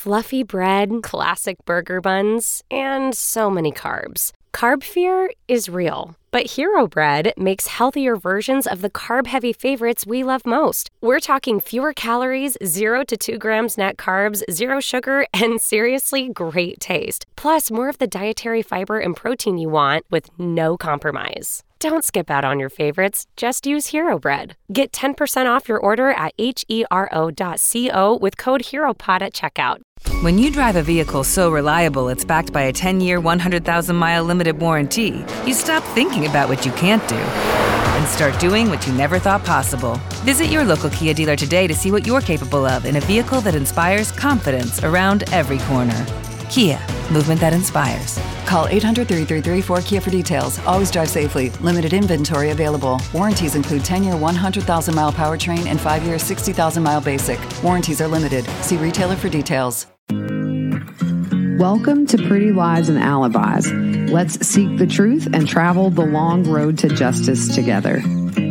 fluffy bread, classic burger buns, and so many carbs. Carb fear is real, but Hero Bread makes healthier versions of the carb-heavy favorites we love most. We're talking fewer calories, 0 to 2 grams net carbs, 0 sugar, and seriously great taste. Plus, more of the dietary fiber and protein you want with no compromise. Don't skip out on your favorites. Just use Hero Bread. Get 10% off your order at hero.co with code HEROPOD at checkout. When you drive a vehicle so reliable it's backed by a 10-year, 100,000-mile limited warranty, you stop thinking about what you can't do and start doing what you never thought possible. Visit your local Kia dealer today to see what you're capable of in a vehicle that inspires confidence around every corner. Kia, movement that inspires. Call 800-333-4KIA for details. Always drive safely. Limited inventory available. Warranties include 10-year 100,000-mile powertrain and 5-year 60,000-mile basic. Warranties are limited. See retailer for details. Welcome to Pretty Lies and Alibis. Let's seek the truth and travel the long road to justice together.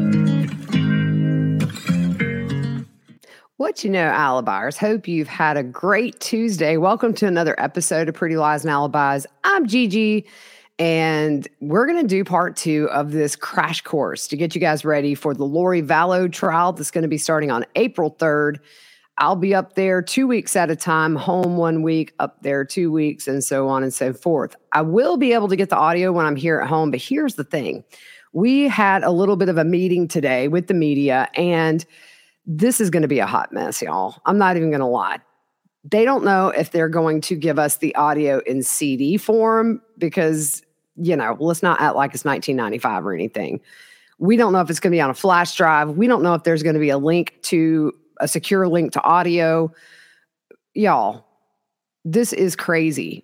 What you know, Alibis. Hope you've had a great Tuesday. Welcome to another episode of Pretty Lies and Alibis. I'm Gigi, and we're going to do part 2 of this crash course to get you guys ready for the Lori Vallow trial that's going to be starting on April 3rd. I'll be up there 2 weeks at a time, home 1 week, up there 2 weeks, and so on and so forth. I will be able to get the audio when I'm here at home, but here's the thing. We had a little bit of a meeting today with the media, and this is going to be a hot mess, y'all. I'm not even going to lie. They don't know if they're going to give us the audio in CD form because, let's not act like it's 1995 or anything. We don't know if it's going to be on a flash drive. We don't know if there's going to be a secure link to audio. Y'all, this is crazy.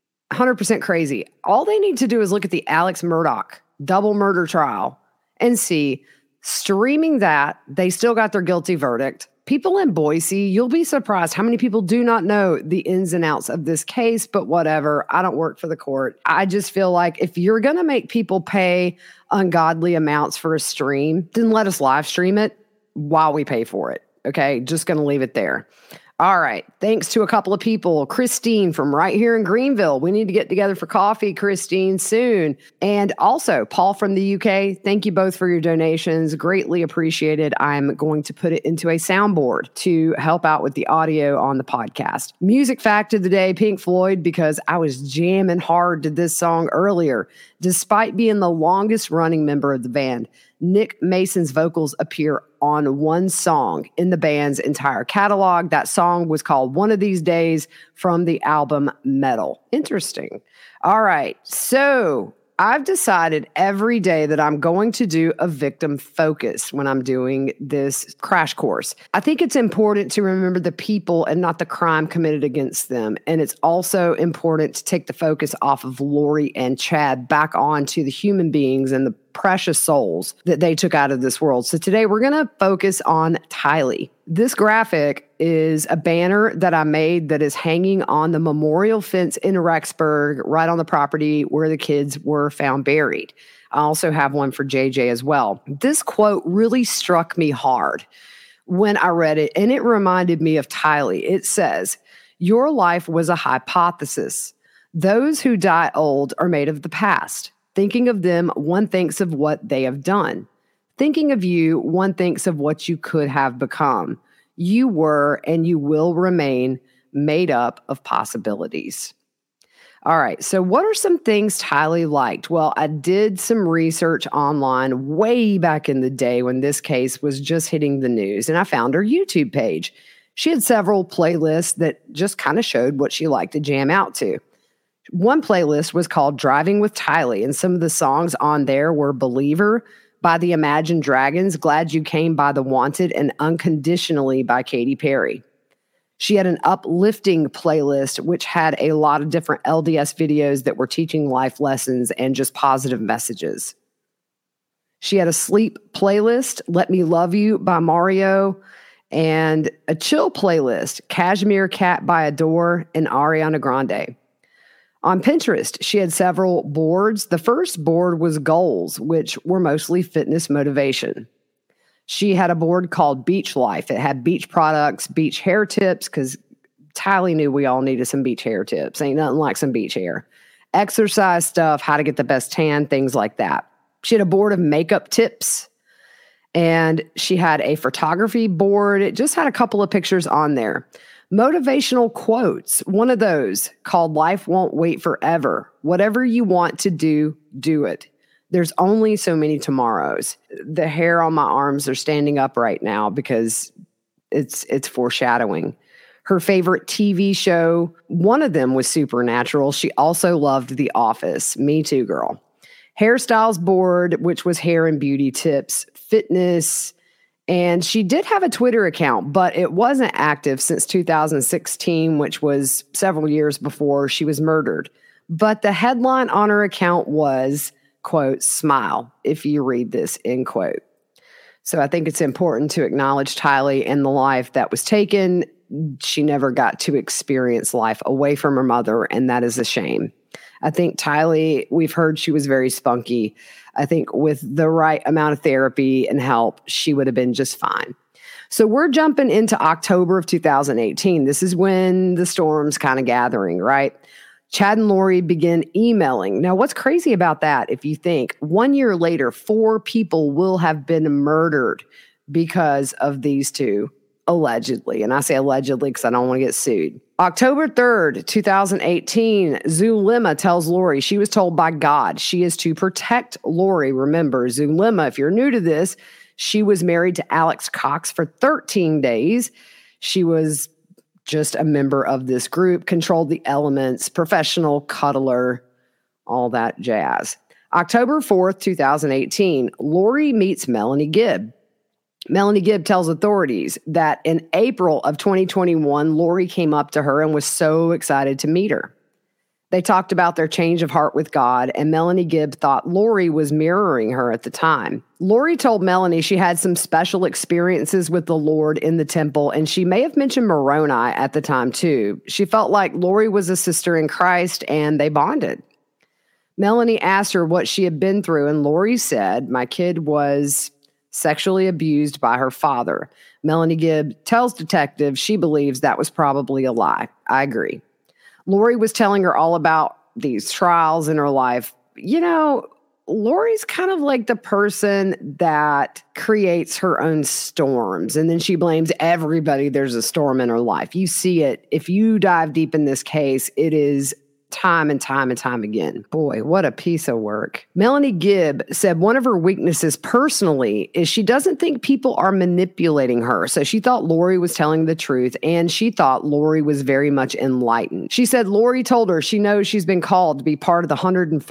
100% crazy. All they need to do is look at the Alex Murdaugh double murder trial and see streaming that, they still got their guilty verdict. People in Boise, you'll be surprised how many people do not know the ins and outs of this case, but whatever. I don't work for the court. I just feel like if you're going to make people pay ungodly amounts for a stream, then let us live stream it while we pay for it. Okay, just going to leave it there. All right. Thanks to a couple of people. Christine from right here in Greenville. We need to get together for coffee, Christine, soon. And also Paul from the UK. Thank you both for your donations. Greatly appreciated. I'm going to put it into a soundboard to help out with the audio on the podcast. Music fact of the day, Pink Floyd, because I was jamming hard to this song earlier. Despite being the longest running member of the band, Nick Mason's vocals appear on one song in the band's entire catalog. That song was called One of These Days from the album Metal. Interesting. All right. So I've decided every day that I'm going to do a victim focus when I'm doing this crash course. I think it's important to remember the people and not the crime committed against them. And it's also important to take the focus off of Lori and Chad back onto the human beings and the precious souls that they took out of this world. So today we're going to focus on Tylee. This graphic is a banner that I made that is hanging on the memorial fence in Rexburg, right on the property where the kids were found buried. I also have one for JJ as well. This quote really struck me hard when I read it, and it reminded me of Tylee. It says, "Your life was a hypothesis. Those who die old are made of the past. Thinking of them, one thinks of what they have done. Thinking of you, one thinks of what you could have become. You were and you will remain made up of possibilities." All right, so what are some things Tylee liked? Well, I did some research online way back in the day when this case was just hitting the news, and I found her YouTube page. She had several playlists that just kind of showed what she liked to jam out to. One playlist was called Driving with Tylee, and some of the songs on there were Believer by the Imagine Dragons, Glad You Came by The Wanted, and Unconditionally by Katy Perry. She had an uplifting playlist, which had a lot of different LDS videos that were teaching life lessons and just positive messages. She had a sleep playlist, Let Me Love You by Mario, and a chill playlist, Cashmere Cat by Adore and Ariana Grande. On Pinterest, she had several boards. The first board was goals, which were mostly fitness motivation. She had a board called Beach Life. It had beach products, beach hair tips, because Tylee knew we all needed some beach hair tips. Ain't nothing like some beach hair. Exercise stuff, how to get the best tan, things like that. She had a board of makeup tips, and she had a photography board. It just had a couple of pictures on there. Motivational quotes. One of those called "Life Won't Wait Forever." Whatever you want to do, do it. There's only so many tomorrows. The hair on my arms are standing up right now because it's foreshadowing. Her favorite TV show, one of them was Supernatural. She also loved The Office. Me too, girl. Hairstyles board, which was hair and beauty tips, fitness, and she did have a Twitter account, but it wasn't active since 2016, which was several years before she was murdered. But the headline on her account was, quote, "Smile if you read this," end quote. So I think it's important to acknowledge Tylee and the life that was taken. She never got to experience life away from her mother, and that is a shame. I think Tylee, we've heard she was very spunky. I think with the right amount of therapy and help, she would have been just fine. So we're jumping into October of 2018. This is when the storm's kind of gathering, right? Chad and Lori begin emailing. Now, what's crazy about that, if you think 1 year later, 4 people will have been murdered because of these two, allegedly. And I say allegedly because I don't want to get sued. October 3rd, 2018, Zulema tells Lori she was told by God she is to protect Lori. Remember, Zulema, if you're new to this, she was married to Alex Cox for 13 days. She was just a member of this group, controlled the elements, professional cuddler, all that jazz. October 4th, 2018, Lori meets Melanie Gibb. Melanie Gibb tells authorities that in April of 2021, Lori came up to her and was so excited to meet her. They talked about their change of heart with God, and Melanie Gibb thought Lori was mirroring her at the time. Lori told Melanie she had some special experiences with the Lord in the temple, and she may have mentioned Moroni at the time too. She felt like Lori was a sister in Christ, and they bonded. Melanie asked her what she had been through, and Lori said, "My kid was sexually abused by her father." Melanie Gibb tells detectives she believes that was probably a lie. I agree. Lori was telling her all about these trials in her life. You know, Lori's kind of like the person that creates her own storms, and then she blames everybody there's a storm in her life. You see it. If you dive deep in this case, it is time and time and time again. Boy, what a piece of work. Melanie Gibb said one of her weaknesses personally is she doesn't think people are manipulating her. So she thought Lori was telling the truth, and she thought Lori was very much enlightened. She said Lori told her she knows she's been called to be part of the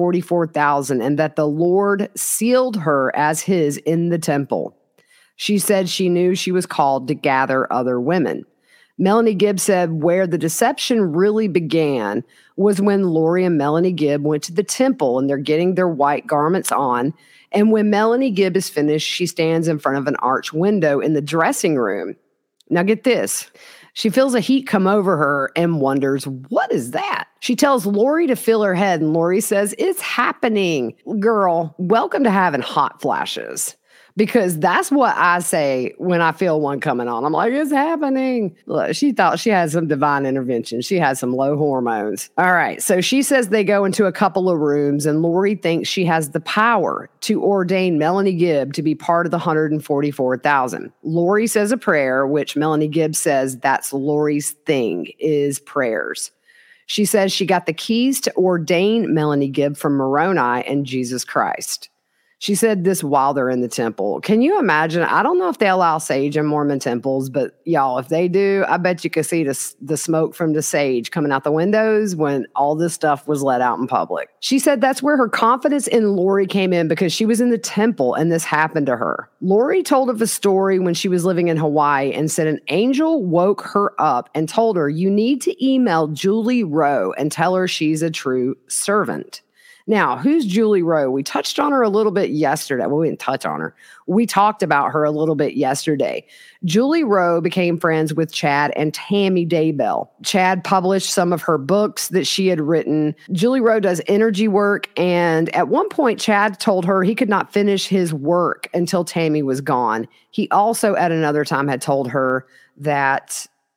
144,000 and that the Lord sealed her as his in the temple. She said she knew she was called to gather other women. Melanie Gibb said where the deception really began was when Lori and Melanie Gibb went to the temple and they're getting their white garments on. And when Melanie Gibb is finished, she stands in front of an arched window in the dressing room. Now get this. She feels a heat come over her and wonders, what is that? She tells Lori to feel her head, and Lori says, it's happening. Girl, welcome to having hot flashes. Because that's what I say when I feel one coming on. I'm like, it's happening. Look, she thought she had some divine intervention. She had some low hormones. All right. So she says they go into a couple of rooms, and Lori thinks she has the power to ordain Melanie Gibb to be part of the 144,000. Lori says a prayer, which Melanie Gibb says that's Lori's thing, is prayers. She says she got the keys to ordain Melanie Gibb from Moroni and Jesus Christ. She said this while they're in the temple. Can you imagine? I don't know if they allow sage in Mormon temples, but y'all, if they do, I bet you could see the smoke from the sage coming out the windows when all this stuff was let out in public. She said that's where her confidence in Lori came in because she was in the temple and this happened to her. Lori told of a story when she was living in Hawaii and said an angel woke her up and told her, you need to email Julie Rowe and tell her she's a true servant. Now, who's Julie Rowe? We touched on her a little bit yesterday. Well, we didn't touch on her. We talked about her a little bit yesterday. Julie Rowe became friends with Chad and Tammy Daybell. Chad published some of her books that she had written. Julie Rowe does energy work, and at one point, Chad told her he could not finish his work until Tammy was gone. He also, at another time, had told her that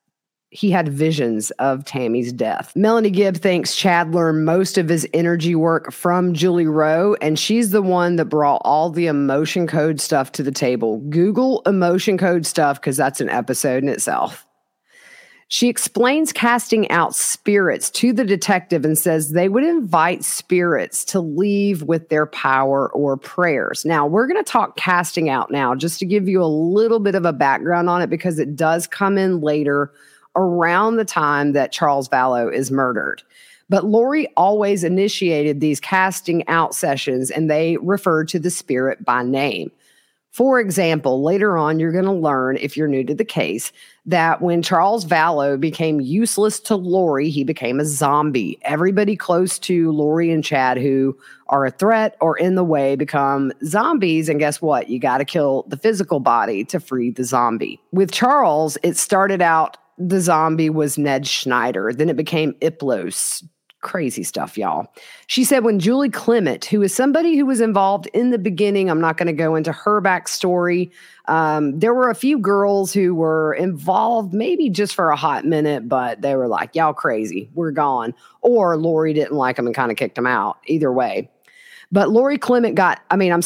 he had visions of Tammy's death. Melanie Gibb thinks Chad learned most of his energy work from Julie Rowe, and she's the one that brought all the emotion code stuff to the table. Google emotion code stuff because that's an episode in itself. She explains casting out spirits to the detective and says they would invite spirits to leave with their power or prayers. Now, we're going to talk casting out now, just to give you a little bit of a background on it, because it does come in later around the time that Charles Vallow is murdered. But Lori always initiated these casting out sessions, and they referred to the spirit by name. For example, later on, you're going to learn, if you're new to the case, that when Charles Vallow became useless to Lori, he became a zombie. Everybody close to Lori and Chad who are a threat or in the way become zombies. And guess what? You got to kill the physical body to free the zombie. With Charles, it started out, the zombie was Ned Schneider. Then it became Iplos. Crazy stuff, y'all. She said when Julie Clement, who is somebody who was involved in the beginning, I'm not going to go into her backstory. There were a few girls who were involved maybe just for a hot minute, but they were like, y'all crazy, we're gone. Or Lori didn't like them and kind of kicked them out. Either way. But Julie Clement got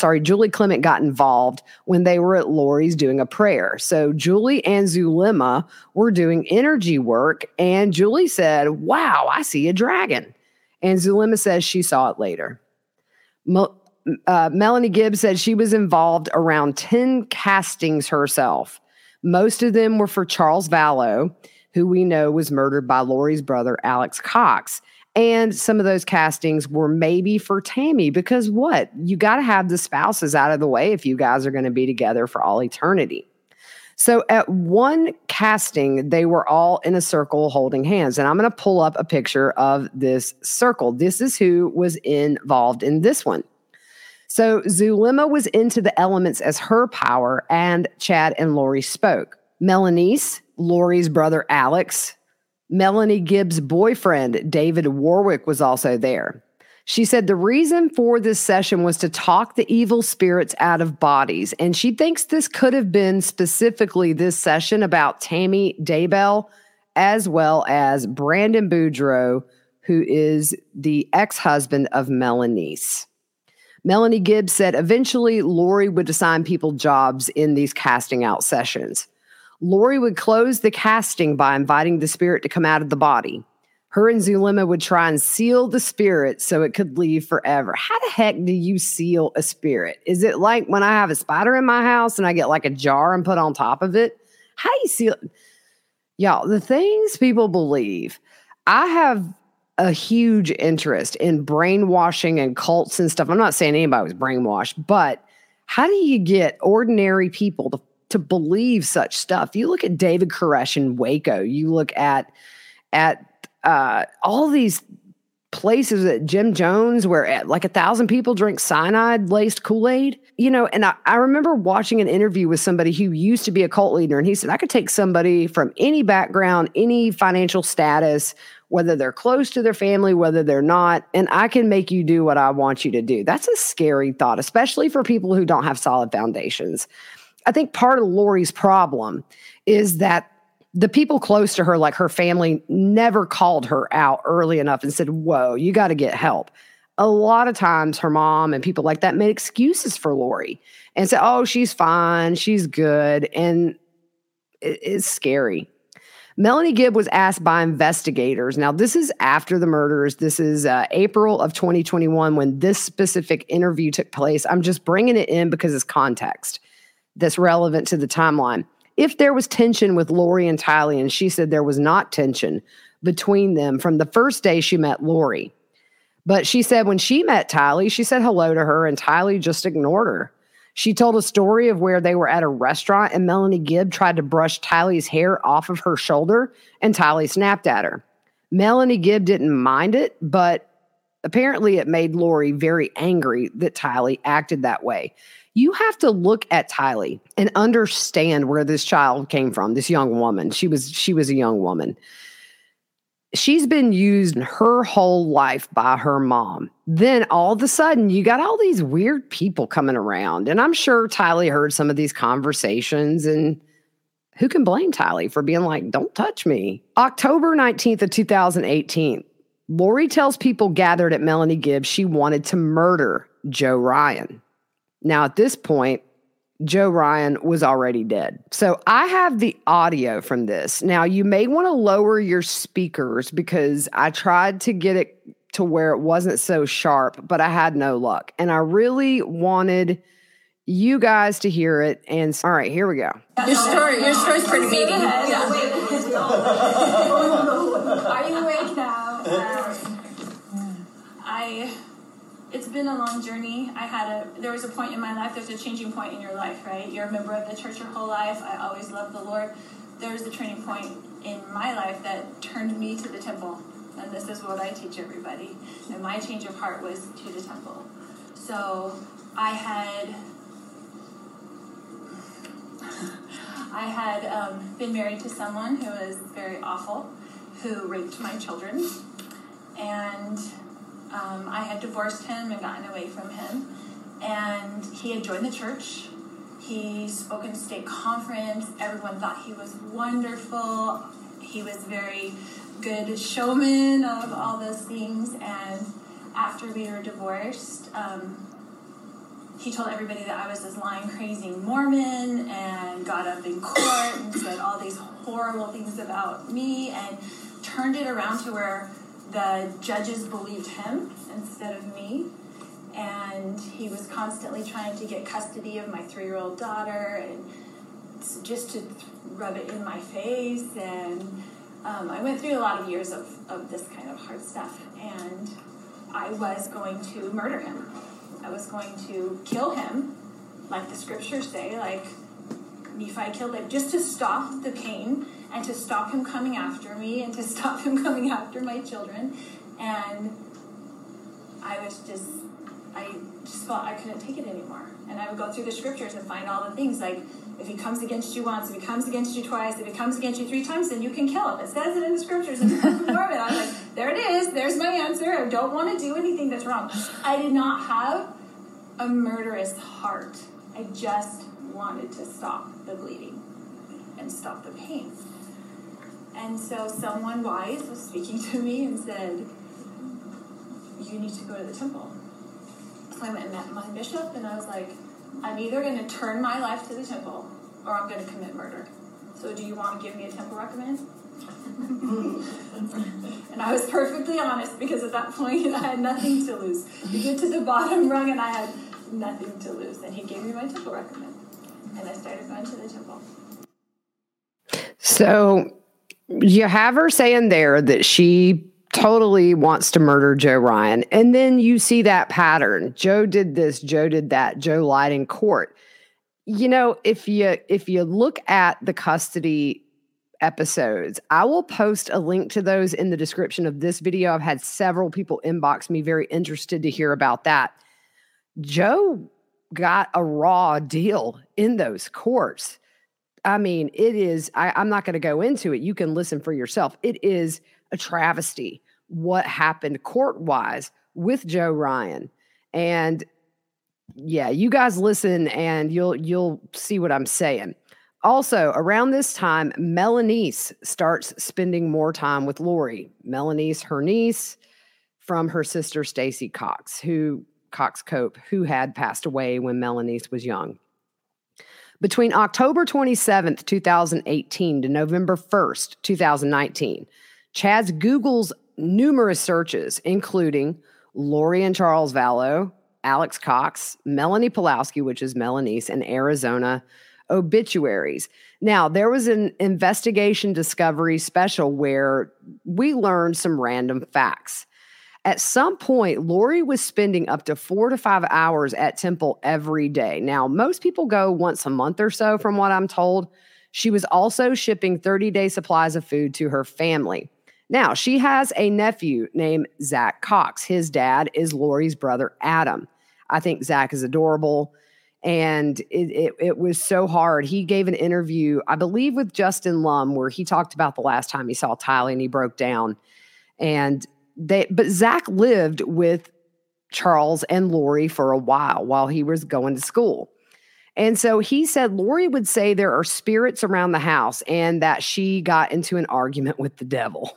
involved when they were at Lori's doing a prayer. So Julie and Zulema were doing energy work, and Julie said, wow, I see a dragon. And Zulema says she saw it later. Melanie Gibb said she was involved around 10 castings herself. Most of them were for Charles Vallow, who we know was murdered by Lori's brother, Alex Cox. And some of those castings were maybe for Tammy, because what? You got to have the spouses out of the way if you guys are going to be together for all eternity. So at one casting, they were all in a circle holding hands. And I'm going to pull up a picture of this circle. This is who was involved in this one. So Zulema was into the elements as her power, and Chad and Lori spoke. Melanice, Lori's brother Alex, Melanie Gibbs' boyfriend, David Warwick, was also there. She said the reason for this session was to talk the evil spirits out of bodies, and she thinks this could have been specifically this session about Tammy Daybell, as well as Brandon Boudreaux, who is the ex-husband of Melanice. Melanie Gibbs said eventually Lori would assign people jobs in these casting out sessions. Lori would close the casting by inviting the spirit to come out of the body. Her and Zulema would try and seal the spirit so it could leave forever. How the heck do you seal a spirit? Is it like when I have a spider in my house and I get like a jar and put on top of it? How do you seal it? Y'all, the things people believe. I have a huge interest in brainwashing and cults and stuff. I'm not saying anybody was brainwashed, but how do you get ordinary people to believe such stuff? You look at David Koresh in Waco. You look at all these places at Jim Jones where like 1,000 people drink cyanide-laced Kool-Aid. And I remember watching an interview with somebody who used to be a cult leader, and he said, I could take somebody from any background, any financial status, whether they're close to their family, whether they're not, and I can make you do what I want you to do. That's a scary thought, especially for people who don't have solid foundations. I think part of Lori's problem is that the people close to her, like her family, never called her out early enough and said, whoa, you got to get help. A lot of times her mom and people like that made excuses for Lori and said, oh, she's fine, she's good, and it's scary. Melanie Gibb was asked by investigators. Now, this is after the murders. This is April of 2021 when this specific interview took place. I'm just bringing it in because it's context that's relevant to the timeline. If there was tension with Lori and Tylee, and she said there was not tension between them from the first day she met Lori. But she said when she met Tylee, she said hello to her, and Tylee just ignored her. She told a story of where they were at a restaurant, and Melanie Gibb tried to brush Tylee's hair off of her shoulder, and Tylee snapped at her. Melanie Gibb didn't mind it, but apparently it made Lori very angry that Tylee acted that way. You have to look at Tylee and understand where this child came from, this young woman. She was a young woman. She's been used her whole life by her mom. Then all of a sudden, you got all these weird people coming around. And I'm sure Tylee heard some of these conversations, and who can blame Tylee for being like, don't touch me? October 19th of 2018, Lori tells people gathered at Melanie Gibbs she wanted to murder Joe Ryan. Now, at this point, Joe Ryan was already dead. So I have the audio from this. Now, you may want to lower your speakers because I tried to get it to where it wasn't so sharp, but I had no luck. And I really wanted you guys to hear it. And all right, here we go. Your story's pretty meaty. Yeah. Are you awake now? It's been a long journey. There was a point in my life, there's a changing point in your life, right? You're a member of the church your whole life. I always loved the Lord. There was a turning point in my life that turned me to the temple. And this is what I teach everybody. And my change of heart was to the temple. So I had been married to someone who was very awful, who raped my children. And I had divorced him and gotten away from him. And he had joined the church. He spoke in state conference. Everyone thought he was wonderful. He was very good showman of all those things. And after we were divorced, he told everybody that I was this lying, crazy Mormon and got up in court and said all these horrible things about me and turned it around to where the judges believed him instead of me. And he was constantly trying to get custody of my 3-year-old daughter and just to rub it in my face. And I went through a lot of years of this kind of hard stuff. And I was going to murder him. I was going to kill him, like the scriptures say, like Nephi killed him, just to stop the pain and to stop him coming after me and to stop him coming after my children. And I just felt I couldn't take it anymore. And I would go through the scriptures and find all the things like, if he comes against you once, if he comes against you twice, if he comes against you 3 times, then you can kill him. It says it in the scriptures in the Book of Mormon. I was like, there it is. There's my answer. I don't want to do anything that's wrong. I did not have a murderous heart. I just wanted to stop the bleeding and stop the pain. And so someone wise was speaking to me and said, you need to go to the temple. So I went and met my bishop, and I was like, I'm either going to turn my life to the temple or I'm going to commit murder. So do you want to give me a temple recommend? And I was perfectly honest because at that point I had nothing to lose. You get to the bottom rung and I had nothing to lose. And he gave me my temple recommend. And I started going to the temple. So you have her saying there that she totally wants to murder Joe Ryan. And then you see that pattern. Joe did this, Joe did that, Joe lied in court. You know, if you look at the custody episodes, I will post a link to those in the description of this video. I've had several people inbox me very interested to hear about that. Joe got a raw deal in those courts. I mean, it is, I'm not going to go into it. You can listen for yourself. It is a travesty what happened court-wise with Joe Ryan. And yeah, you guys listen and you'll see what I'm saying. Also, around this time, Melanice starts spending more time with Lori. Melanice, her niece from her sister Stacy Cox Cope, who had passed away when Melanice was young. Between October 27th, 2018 to November 1st, 2019, Chaz Googles numerous searches, including Lori and Charles Vallow, Alex Cox, Melanie Pulowski, which is Melanice, and Arizona obituaries. Now, there was an investigation discovery special where we learned some random facts. At some point, Lori was spending up to 4 to 5 hours at Temple every day. Now, most people go once a month or so, from what I'm told. She was also shipping 30-day supplies of food to her family. Now, she has a nephew named Zach Cox. His dad is Lori's brother, Adam. I think Zach is adorable, and it was so hard. He gave an interview, I believe, with Justin Lum, where he talked about the last time he saw Tylee and he broke down. But Zach lived with Charles and Lori for a while he was going to school. And so he said Lori would say there are spirits around the house and that she got into an argument with the devil.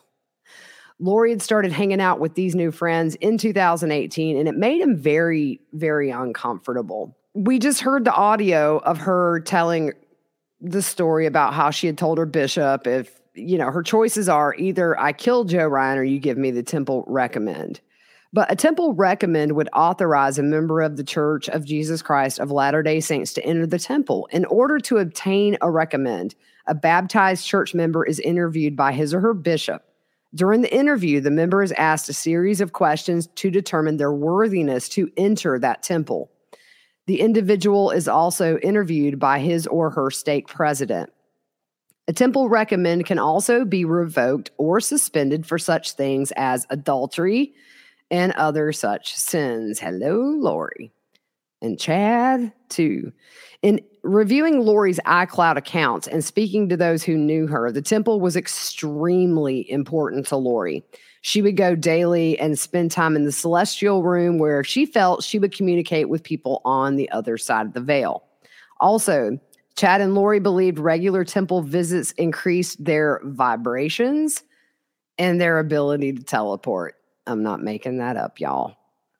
Lori had started hanging out with these new friends in 2018, and it made him very, very uncomfortable. We just heard the audio of her telling the story about how she had told her bishop, if, her choices are either I kill Joe Ryan or you give me the temple recommend. But a temple recommend would authorize a member of the Church of Jesus Christ of Latter-day Saints to enter the temple. In order to obtain a recommend, a baptized church member is interviewed by his or her bishop. During the interview, the member is asked a series of questions to determine their worthiness to enter that temple. The individual is also interviewed by his or her stake president. A temple recommend can also be revoked or suspended for such things as adultery and other such sins. Hello, Lori. And Chad, too. In reviewing Lori's iCloud accounts and speaking to those who knew her, the temple was extremely important to Lori. She would go daily and spend time in the celestial room where she felt she would communicate with people on the other side of the veil. Also, Chad and Lori believed regular temple visits increased their vibrations and their ability to teleport. I'm not making that up, y'all.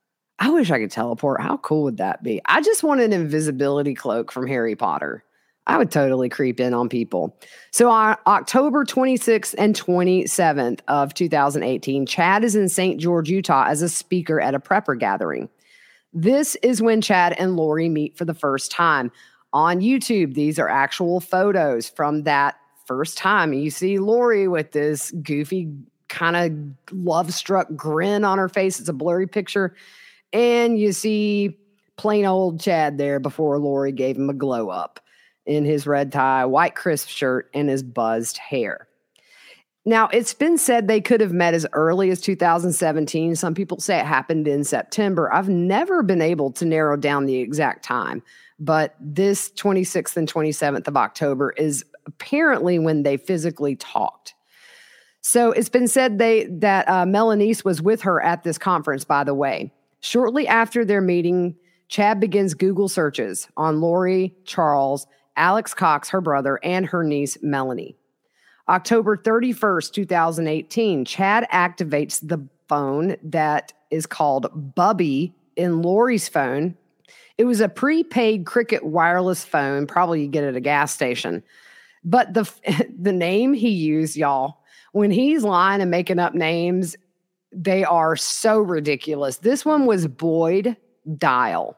I wish I could teleport. How cool would that be? I just want an invisibility cloak from Harry Potter. I would totally creep in on people. So on October 26th and 27th of 2018, Chad is in St. George, Utah as a speaker at a prepper gathering. This is when Chad and Lori meet for the first time. On YouTube, these are actual photos from that first time. You see Lori with this goofy kind of love-struck grin on her face. It's a blurry picture. And you see plain old Chad there before Lori gave him a glow up in his red tie, white crisp shirt, and his buzzed hair. Now, it's been said they could have met as early as 2017. Some people say it happened in September. I've never been able to narrow down the exact time, but this 26th and 27th of October is apparently when they physically talked. So it's been said that Melanice was with her at this conference, by the way. Shortly after their meeting, Chad begins Google searches on Lori, Charles, Alex Cox, her brother, and her niece, Melanie. October 31st, 2018, Chad activates the phone that is called Bubby in Lori's phone. It was a prepaid Cricket wireless phone, probably you get at a gas station. But the name he used, y'all, when he's lying and making up names, they are so ridiculous. This one was Boyd Dial.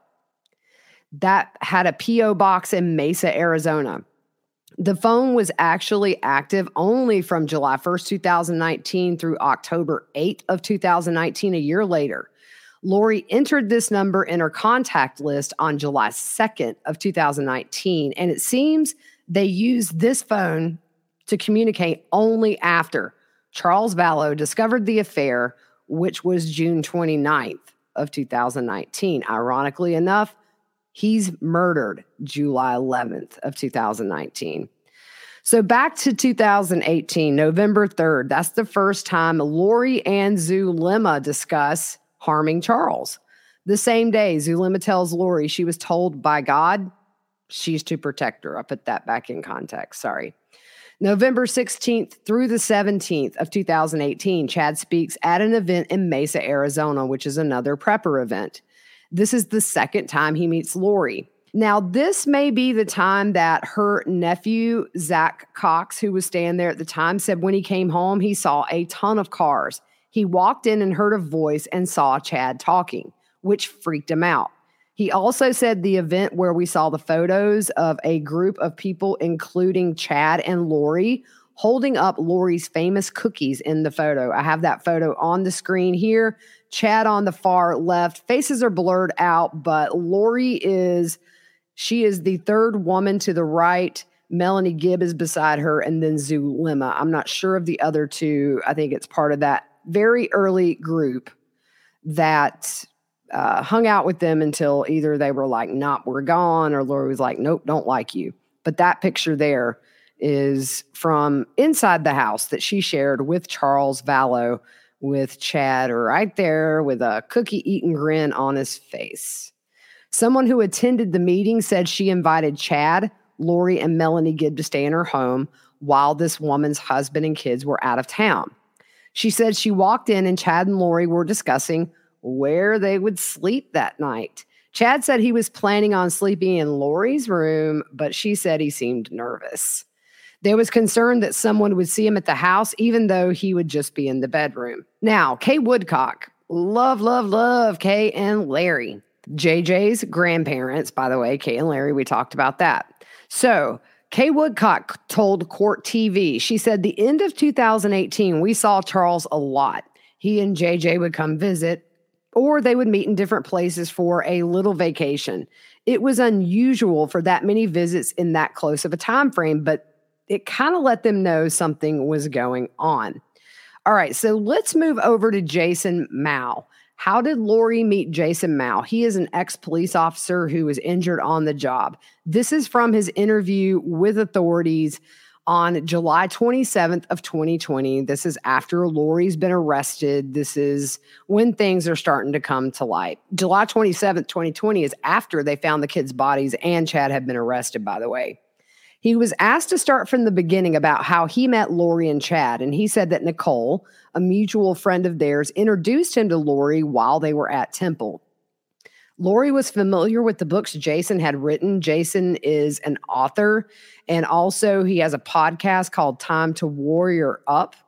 That had a P.O. box in Mesa, Arizona. The phone was actually active only from July 1st, 2019 through October 8th of 2019, a year later. Lori entered this number in her contact list on July 2nd of 2019, and it seems they used this phone to communicate only after Charles Vallow discovered the affair, which was June 29th of 2019. Ironically enough, he's murdered July 11th of 2019. So back to 2018, November 3rd, that's the first time Lori and Zulema discuss harming Charles. The same day, Zulema tells Lori she was told by God she's to protect her. I put that back in context, sorry. November 16th through the 17th of 2018, Chad speaks at an event in Mesa, Arizona, which is another prepper event. This is the second time he meets Lori. Now, this may be the time that her nephew, Zach Cox, who was staying there at the time, said when he came home, he saw a ton of cars. He walked in and heard a voice and saw Chad talking, which freaked him out. He also said the event where we saw the photos of a group of people, including Chad and Lori, holding up Lori's famous cookies in the photo. I have that photo on the screen here. Chad on the far left. Faces are blurred out, but Lori she is the third woman to the right. Melanie Gibb is beside her, and then Zulema. I'm not sure of the other two. I think it's part of that very early group that hung out with them until either they were like, "Nah, we're gone," or Lori was like, "Nope, don't like you." But that picture there is from inside the house that she shared with Charles Vallow, with Chad right there with a cookie-eating grin on his face. Someone who attended the meeting said she invited Chad, Lori, and Melanie Gibb to stay in her home while this woman's husband and kids were out of town. She said she walked in and Chad and Lori were discussing where they would sleep that night. Chad said he was planning on sleeping in Lori's room, but she said he seemed nervous. There was concern that someone would see him at the house, even though he would just be in the bedroom. Now, Kay Woodcock. Love Kay and Larry. JJ's grandparents, by the way, Kay and Larry, we talked about that. So, Kay Woodcock told Court TV, she said, the end of 2018, we saw Charles a lot. He and JJ would come visit, or they would meet in different places for a little vacation. It was unusual for that many visits in that close of a time frame, but it kind of let them know something was going on. All right, so let's move over to Jason Mao. How did Lori meet Jason Mao? He is an ex-police officer who was injured on the job. This is from his interview with authorities on July 27th of 2020. This is after Lori's been arrested. This is when things are starting to come to light. July 27th, 2020 is after they found the kids' bodies and Chad had been arrested, by the way. He was asked to start from the beginning about how he met Lori and Chad, and he said that Nicole, a mutual friend of theirs, introduced him to Lori while they were at Temple. Lori was familiar with the books Jason had written. Jason is an author, and also he has a podcast called Time to Warrior Up,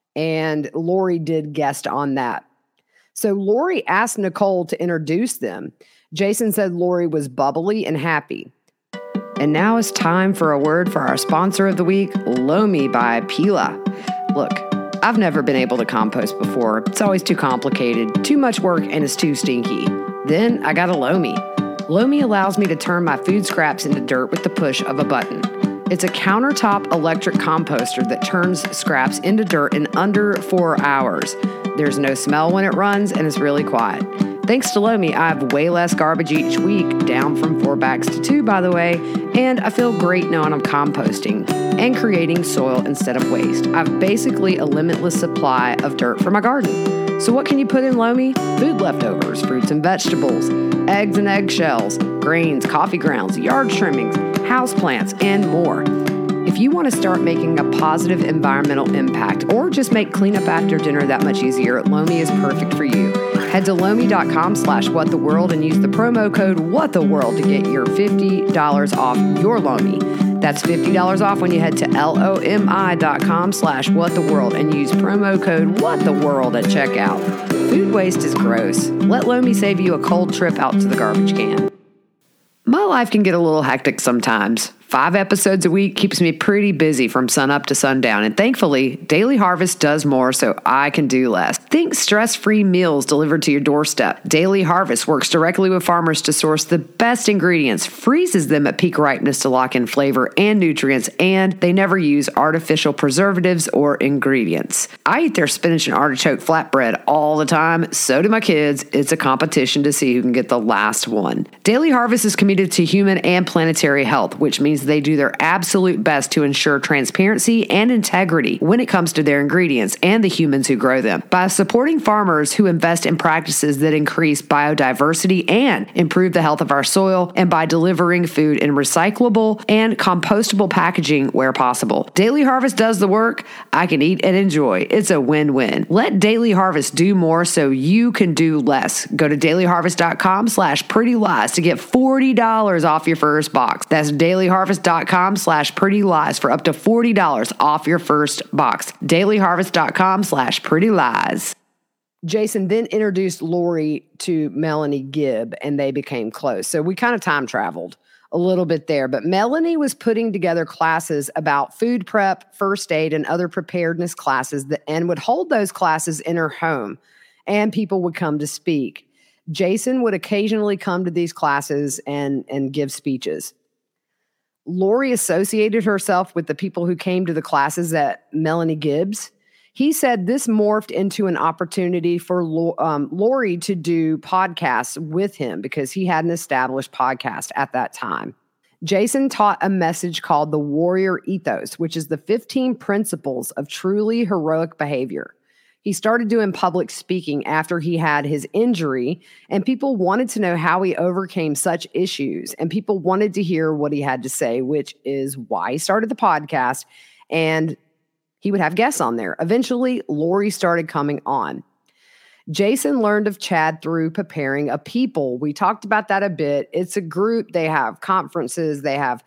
and Lori did guest on that. So Lori asked Nicole to introduce them. Jason said Lori was bubbly and happy. And now it's time for a word for our sponsor of the week, Lomi by Pila. Look, I've never been able to compost before. It's always too complicated, too much work, and it's too stinky. Then I got a Lomi. Lomi allows me to turn my food scraps into dirt with the push of a button. It's a countertop electric composter that turns scraps into dirt in under 4 hours. There's no smell when it runs, and it's really quiet. Thanks to Lomi, I have way less garbage each week, down from 4 bags to 2, by the way, and I feel great knowing I'm composting and creating soil instead of waste. I've basically a limitless supply of dirt for my garden. So what can you put in Lomi? Food leftovers, fruits and vegetables, eggs and eggshells, grains, coffee grounds, yard trimmings, houseplants, and more. If you want to start making a positive environmental impact or just make cleanup after dinner that much easier, Lomi is perfect for you. Head to Lomi.com/whattheworld and use the promo code WhatTheWorld to get your $50 off your Lomi. That's $50 off when you head to LOMI.com/whattheworld and use promo code WhatTheWorld at checkout. Food waste is gross. Let Lomi save you a cold trip out to the garbage can. My life can get a little hectic sometimes. 5 episodes a week keeps me pretty busy from sunup to sundown, and thankfully, Daily Harvest does more so I can do less. Think stress-free meals delivered to your doorstep. Daily Harvest works directly with farmers to source the best ingredients, freezes them at peak ripeness to lock in flavor and nutrients, and they never use artificial preservatives or ingredients. I eat their spinach and artichoke flatbread all the time, so do my kids. It's a competition to see who can get the last one. Daily Harvest is committed to human and planetary health, which means they do their absolute best to ensure transparency and integrity when it comes to their ingredients and the humans who grow them. By supporting farmers who invest in practices that increase biodiversity and improve the health of our soil, and by delivering food in recyclable and compostable packaging where possible. Daily Harvest does the work. I can eat and enjoy. It's a win-win. Let Daily Harvest do more so you can do less. Go to dailyharvest.com/prettylies to get $40 off your first box. That's dailyharvest.com/prettylies for up to $40 off your first box. dailyharvest.com/prettylies. Jason then introduced Lori to Melanie Gibb, and they became close. So we kind of time traveled a little bit there. But Melanie was putting together classes about food prep, first aid, and other preparedness classes and would hold those classes in her home, and people would come to speak. Jason would occasionally come to these classes and give speeches. Lori associated herself with the people who came to the classes at Melanie Gibbs. He said this morphed into an opportunity for Lori to do podcasts with him because he had an established podcast at that time. Jason taught a message called the Warrior Ethos, which is the 15 principles of truly heroic behavior. He started doing public speaking after he had his injury, and people wanted to know how he overcame such issues, and people wanted to hear what he had to say, which is why he started the podcast, and he would have guests on there. Eventually, Lori started coming on. Jason learned of Chad through Preparing a People. We talked about that a bit. It's a group. They have conferences. They have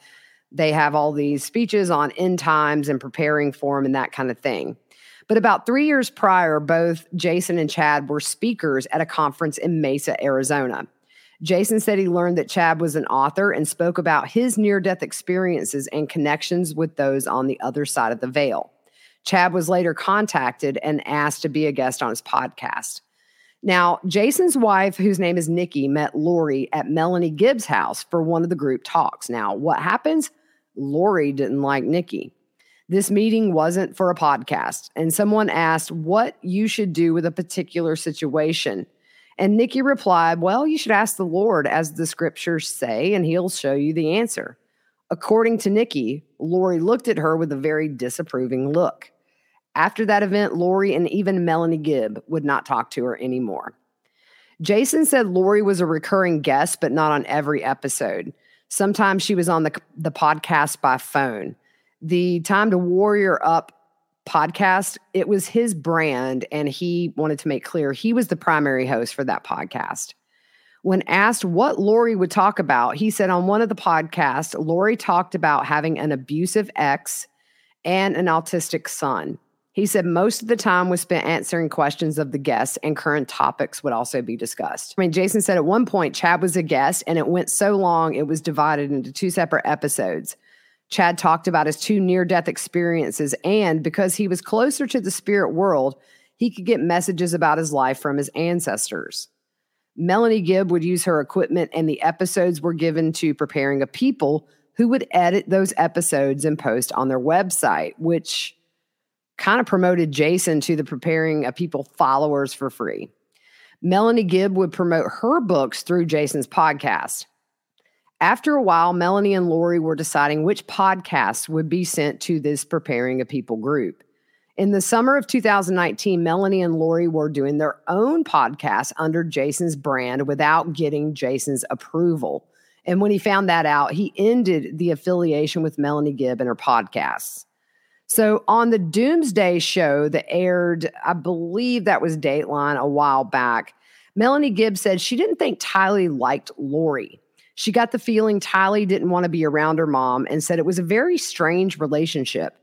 all these speeches on end times and preparing for them and that kind of thing. But about 3 years prior, both Jason and Chad were speakers at a conference in Mesa, Arizona. Jason said he learned that Chad was an author and spoke about his near-death experiences and connections with those on the other side of the veil. Chad was later contacted and asked to be a guest on his podcast. Now, Jason's wife, whose name is Nikki, met Lori at Melanie Gibbs' house for one of the group talks. Now, what happens? Lori didn't like Nikki. This meeting wasn't for a podcast, and someone asked what you should do with a particular situation. And Nikki replied, well, you should ask the Lord, as the scriptures say, and he'll show you the answer. According to Nikki, Lori looked at her with a very disapproving look. After that event, Lori and even Melanie Gibb would not talk to her anymore. Jason said Lori was a recurring guest, but not on every episode. Sometimes she was on the podcast by phone. The Time to Warrior Up podcast, it was his brand, and he wanted to make clear he was the primary host for that podcast. When asked what Lori would talk about, he said on one of the podcasts, Lori talked about having an abusive ex and an autistic son. He said most of the time was spent answering questions of the guests, and current topics would also be discussed. Jason said at one point Chad was a guest, and it went so long it was divided into 2 separate episodes. Chad talked about his 2 near-death experiences, and because he was closer to the spirit world, he could get messages about his life from his ancestors. Melanie Gibb would use her equipment, and the episodes were given to Preparing a People, who would edit those episodes and post on their website, which kind of promoted Jason to the Preparing a People followers for free. Melanie Gibb would promote her books through Jason's podcast. After a while, Melanie and Lori were deciding which podcasts would be sent to this Preparing a People group. In the summer of 2019, Melanie and Lori were doing their own podcast under Jason's brand without getting Jason's approval. And when he found that out, he ended the affiliation with Melanie Gibb and her podcasts. So on the Doomsday Show that aired, I believe that was Dateline a while back, Melanie Gibb said she didn't think Tylee liked Lori. She got the feeling Tylee didn't want to be around her mom and said it was a very strange relationship.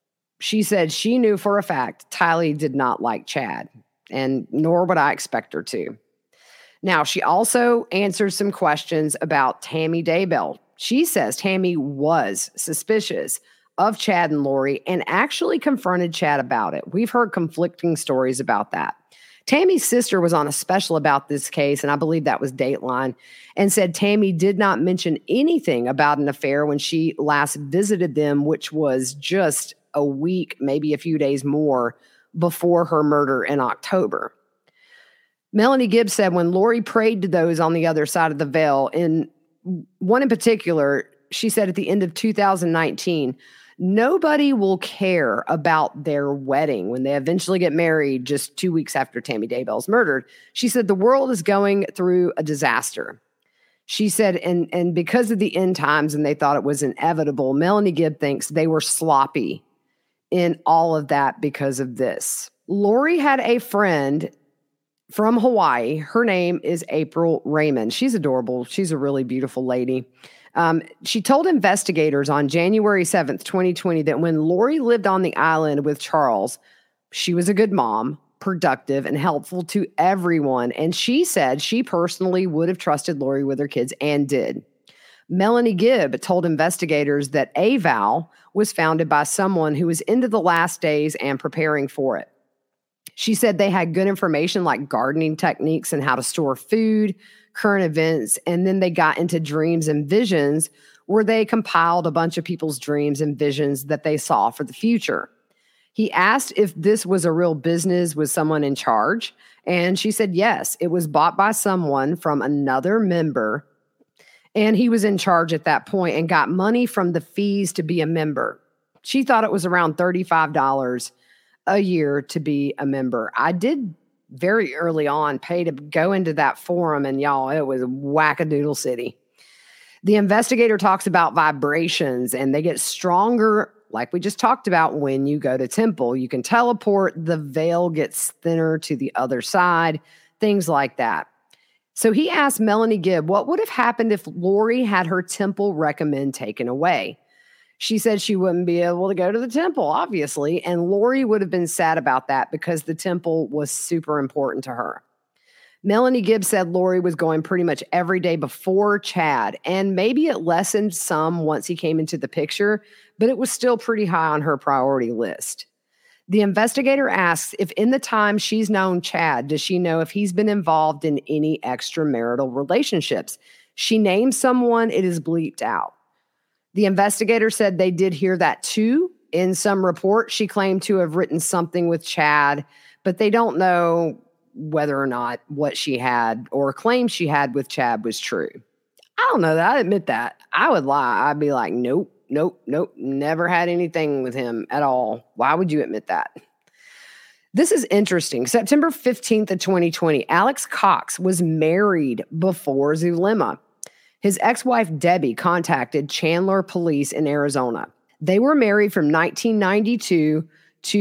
She said she knew for a fact Tylee did not like Chad, and nor would I expect her to. Now, she also answered some questions about Tammy Daybell. She says Tammy was suspicious of Chad and Lori and actually confronted Chad about it. We've heard conflicting stories about that. Tammy's sister was on a special about this case, and I believe that was Dateline, and said Tammy did not mention anything about an affair when she last visited them, which was just a week, maybe a few days more before her murder in October. Melanie Gibbs said when Lori prayed to those on the other side of the veil, in one in particular, she said at the end of 2019, nobody will care about their wedding when they eventually get married just 2 weeks after Tammy Daybell's murdered. She said the world is going through a disaster. She said, and because of the end times and they thought it was inevitable, Melanie Gibb thinks they were sloppy in all of that because of this. Lori had a friend from Hawaii. Her name is April Raymond. She's adorable. She's a really beautiful lady. She told investigators on January 7th, 2020, that when Lori lived on the island with Charles, she was a good mom, productive, and helpful to everyone. And she said she personally would have trusted Lori with her kids and did. Melanie Gibb told investigators that AVOW was founded by someone who was into the last days and preparing for it. She said they had good information like gardening techniques and how to store food, current events, and then they got into dreams and visions where they compiled a bunch of people's dreams and visions that they saw for the future. He asked if this was a real business with someone in charge, and she said yes, it was bought by someone from another member, and he was in charge at that point and got money from the fees to be a member. She thought it was around $35 a year to be a member. I did very early on pay to go into that forum, and y'all, it was wackadoodle city. The investigator talks about vibrations, and they get stronger, like we just talked about, when you go to temple. You can teleport, the veil gets thinner to the other side, things like that. So he asked Melanie Gibb what would have happened if Lori had her temple recommend taken away. She said she wouldn't be able to go to the temple, obviously, and Lori would have been sad about that because the temple was super important to her. Melanie Gibbs said Lori was going pretty much every day before Chad, and maybe it lessened some once he came into the picture, but it was still pretty high on her priority list. The investigator asks if in the time she's known Chad, does she know if he's been involved in any extramarital relationships? She names someone, it is bleeped out. The investigator said they did hear that too. In some report, she claimed to have written something with Chad, but they don't know whether or not what she had or claimed she had with Chad was true. I don't know that. I admit that. I would lie. I'd be like, nope, never had anything with him at all. Why would you admit that? This is interesting. September 15th of 2020, Alex Cox was married before Zulema. His ex-wife, Debbie, contacted Chandler police in Arizona. They were married from 1992 to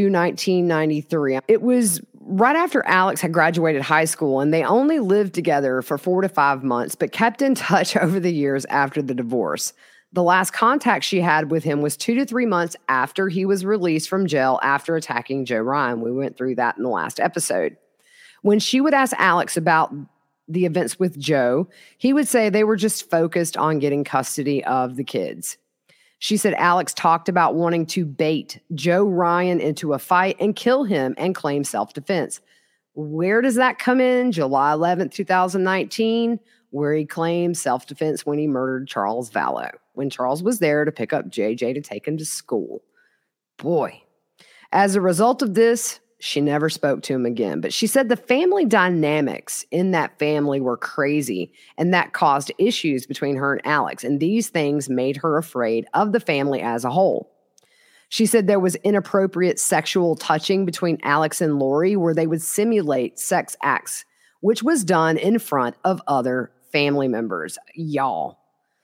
1993. It was right after Alex had graduated high school, and they only lived together for 4 to 5 months, but kept in touch over the years after the divorce. The last contact she had with him was 2 to 3 months after he was released from jail after attacking Joe Ryan. We went through that in the last episode. When she would ask Alex about the events with Joe, he would say they were just focused on getting custody of the kids. She said Alex talked about wanting to bait Joe Ryan into a fight and kill him and claim self-defense. Where does that come in? July 11th, 2019, where he claimed self-defense when he murdered Charles Vallow, when Charles was there to pick up JJ to take him to school. Boy. As a result of this, she never spoke to him again. But she said the family dynamics in that family were crazy, and that caused issues between her and Alex. And these things made her afraid of the family as a whole. She said there was inappropriate sexual touching between Alex and Lori, where they would simulate sex acts, which was done in front of other family members. Y'all,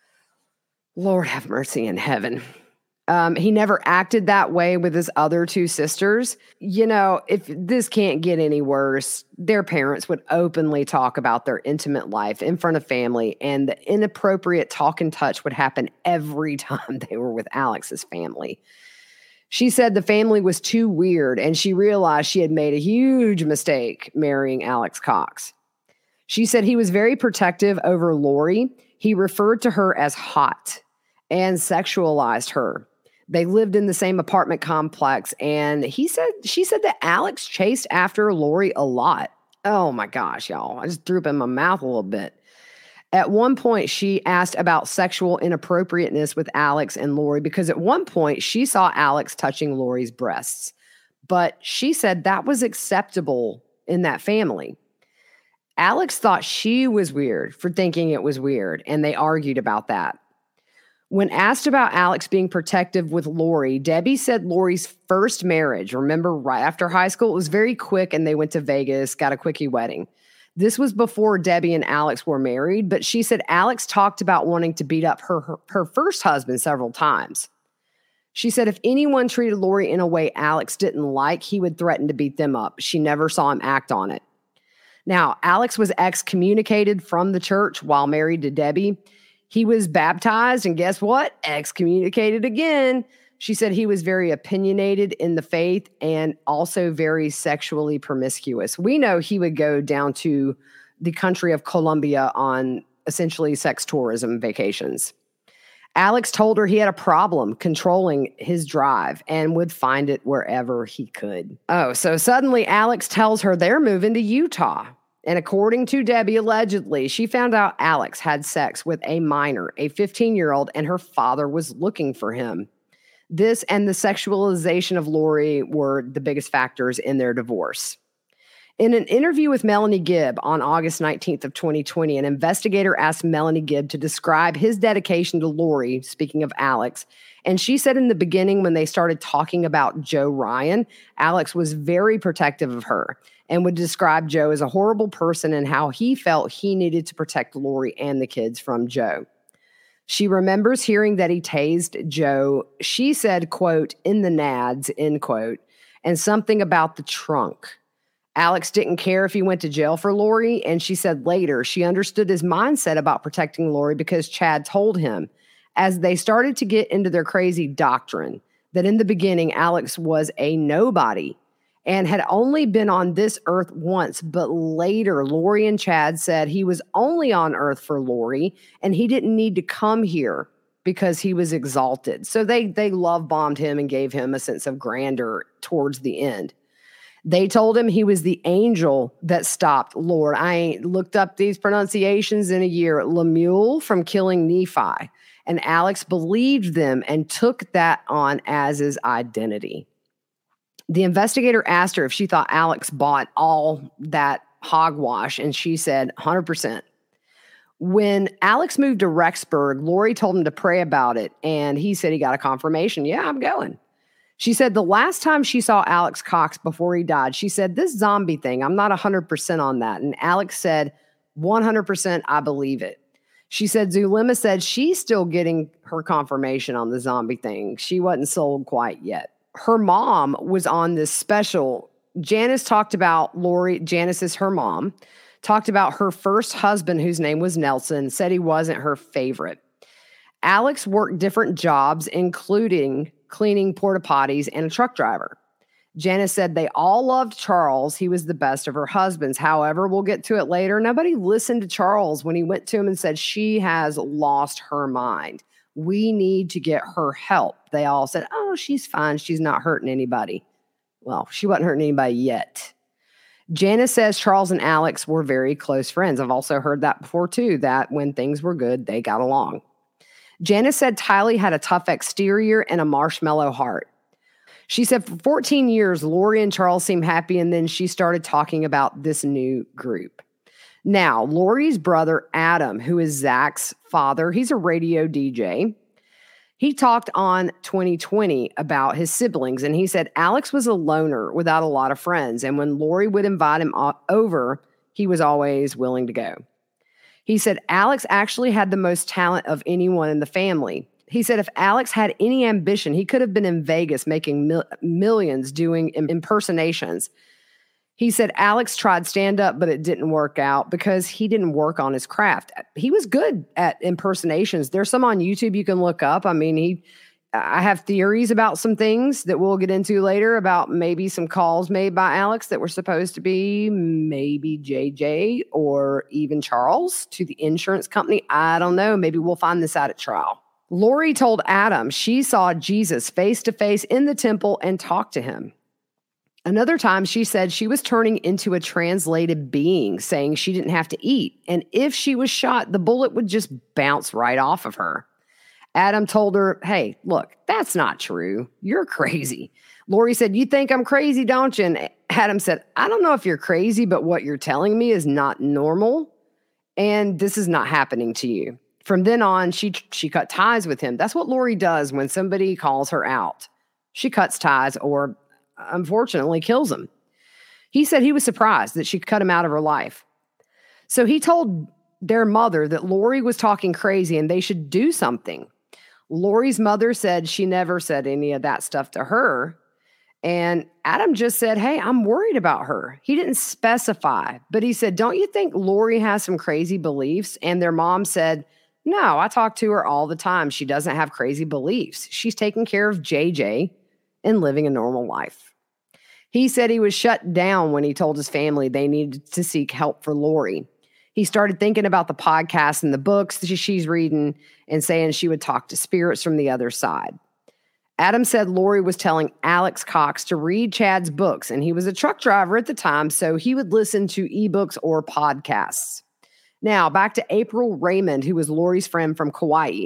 Lord have mercy in heaven. He never acted that way with his other two sisters. You know, if this can't get any worse, their parents would openly talk about their intimate life in front of family, and the inappropriate talk and touch would happen every time they were with Alex's family. She said the family was too weird, and she realized she had made a huge mistake marrying Alex Cox. She said he was very protective over Lori. He referred to her as hot and sexualized her. They lived in the same apartment complex, and she said that Alex chased after Lori a lot. Oh my gosh, y'all. I just threw up in my mouth a little bit. At one point, she asked about sexual inappropriateness with Alex and Lori, because at one point she saw Alex touching Lori's breasts. But she said that was acceptable in that family. Alex thought she was weird for thinking it was weird, and they argued about that. When asked about Alex being protective with Lori, Debbie said Lori's first marriage, remember, right after high school, it was very quick, and they went to Vegas, got a quickie wedding. This was before Debbie and Alex were married, but she said Alex talked about wanting to beat up her first husband several times. She said if anyone treated Lori in a way Alex didn't like, he would threaten to beat them up. She never saw him act on it. Now, Alex was excommunicated from the church while married to Debbie. He was baptized, and guess what? Excommunicated again. She said he was very opinionated in the faith and also very sexually promiscuous. We know he would go down to the country of Colombia on essentially sex tourism vacations. Alex told her he had a problem controlling his drive and would find it wherever he could. Oh, so suddenly Alex tells her they're moving to Utah. And according to Debbie, allegedly, she found out Alex had sex with a minor, a 15-year-old, and her father was looking for him. This and the sexualization of Lori were the biggest factors in their divorce. In an interview with Melanie Gibb on August 19th of 2020, an investigator asked Melanie Gibb to describe his dedication to Lori, speaking of Alex. And she said in the beginning, when they started talking about Joe Ryan, Alex was very protective of her and would describe Joe as a horrible person and how he felt he needed to protect Lori and the kids from Joe. She remembers hearing that he tased Joe. She said, quote, in the nads, end quote, and something about the trunk. Alex didn't care if he went to jail for Lori, and she said later she understood his mindset about protecting Lori because Chad told him, as they started to get into their crazy doctrine, that in the beginning Alex was a nobody and had only been on this earth once, but later Lori and Chad said he was only on earth for Lori and he didn't need to come here because he was exalted. So they love bombed him and gave him a sense of grandeur towards the end. They told him he was the angel that stopped Lord. I ain't looked up these pronunciations in a year. Lemuel from killing Nephi. And Alex believed them and took that on as his identity. The investigator asked her if she thought Alex bought all that hogwash, and she said 100%. When Alex moved to Rexburg, Lori told him to pray about it, and he said he got a confirmation. Yeah, I'm going. She said the last time she saw Alex Cox before he died, she said, this zombie thing, I'm not 100% on that. And Alex said, 100%, I believe it. She said Zulema said she's still getting her confirmation on the zombie thing. She wasn't sold quite yet. Her mom was on this special. Janice talked about Lori. Janice is her mom. Talked about her first husband, whose name was Nelson, said he wasn't her favorite. Alex worked different jobs, including cleaning porta potties and a truck driver. Janice said they all loved Charles. He was the best of her husbands. However, we'll get to it later. Nobody listened to Charles when he went to him and said, she has lost her mind. We need to get her help. They all said, oh, she's fine. She's not hurting anybody. Well, she wasn't hurting anybody yet. Janice says Charles and Alex were very close friends. I've also heard that before too, that when things were good, they got along. Janice said Tylee had a tough exterior and a marshmallow heart. She said for 14 years, Lori and Charles seemed happy, and then she started talking about this new group. Now, Lori's brother, Adam, who is Zach's father, he's a radio DJ. He talked on 2020 about his siblings, and he said Alex was a loner without a lot of friends, and when Lori would invite him over, he was always willing to go. He said Alex actually had the most talent of anyone in the family. He said if Alex had any ambition, he could have been in Vegas making millions doing impersonations. He said Alex tried stand-up, but it didn't work out because he didn't work on his craft. He was good at impersonations. There's some on YouTube you can look up. I mean, I have theories about some things that we'll get into later about maybe some calls made by Alex that were supposed to be maybe JJ or even Charles to the insurance company. I don't know. Maybe we'll find this out at trial. Lori told Adam she saw Jesus face to face in the temple and talked to him. Another time she said she was turning into a translated being, saying she didn't have to eat. And if she was shot, the bullet would just bounce right off of her. Adam told her, hey, look, that's not true. You're crazy. Lori said, you think I'm crazy, don't you? And Adam said, I don't know if you're crazy, but what you're telling me is not normal. And this is not happening to you. From then on, she cut ties with him. That's what Lori does when somebody calls her out. She cuts ties or, unfortunately, kills him. He said he was surprised that she cut him out of her life. So he told their mother that Lori was talking crazy and they should do something. Lori's mother said she never said any of that stuff to her. And Adam just said, hey, I'm worried about her. He didn't specify, but he said, don't you think Lori has some crazy beliefs? And their mom said, no, I talk to her all the time. She doesn't have crazy beliefs. She's taking care of JJ and living a normal life. He said he was shut down when he told his family they needed to seek help for Lori. He started thinking about the podcast and the books that she's reading and saying she would talk to spirits from the other side. Adam said Lori was telling Alex Cox to read Chad's books, and he was a truck driver at the time, so he would listen to ebooks or podcasts. Now, back to April Raymond, who was Lori's friend from Kauai.